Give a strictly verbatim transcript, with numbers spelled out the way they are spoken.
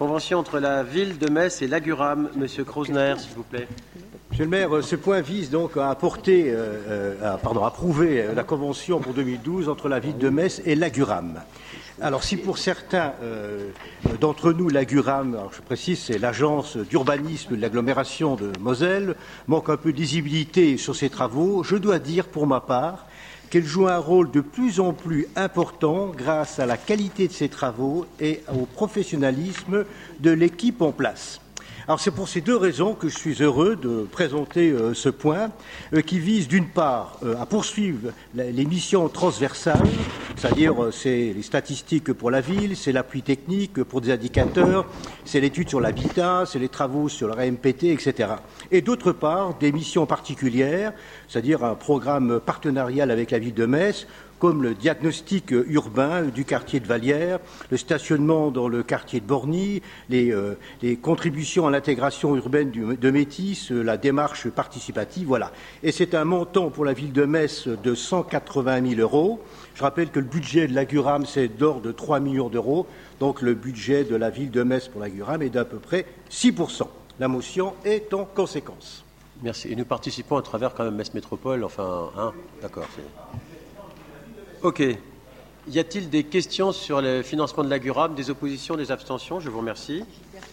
Convention entre la ville de Metz et l'Aguram. Monsieur Krausner, s'il vous plaît. Monsieur le maire, ce point vise donc à apporter, euh, à, pardon, à approuver la convention pour deux mille douze entre la ville de Metz et l'Aguram. Alors, si pour certains euh, d'entre nous, l'Aguram, je précise, c'est l'agence d'urbanisme de l'agglomération de Moselle, manque un peu de lisibilité sur ses travaux, je dois dire pour ma part qu'elle joue un rôle de plus en plus important grâce à la qualité de ses travaux et au professionnalisme de l'équipe en place. Alors c'est pour ces deux raisons que je suis heureux de présenter euh, ce point euh, qui vise d'une part euh, à poursuivre la, les missions transversales, c'est-à-dire euh, c'est les statistiques pour la ville, c'est l'appui technique pour des indicateurs, c'est l'étude sur l'habitat, c'est les travaux sur le R M P T, et cetera. Et d'autre part des missions particulières, c'est-à-dire un programme partenarial avec la ville de Metz, comme le diagnostic urbain du quartier de Vallières, le stationnement dans le quartier de Borny, les, euh, les contributions à l'intégration urbaine du, de Métis, la démarche participative, voilà. Et c'est un montant pour la ville de Metz de cent quatre-vingt mille euros. Je rappelle que le budget de l'Aguram, c'est d'ordre de trois millions d'euros. Donc le budget de la ville de Metz pour l'Aguram est d'à peu près six pour cent. La motion est en conséquence. Merci. Et nous participons à travers quand même Metz Métropole, enfin, hein, d'accord. C'est... Ok. Y a-t-il des questions sur le financement de l'Aguram, des oppositions, des abstentions? Je vous remercie.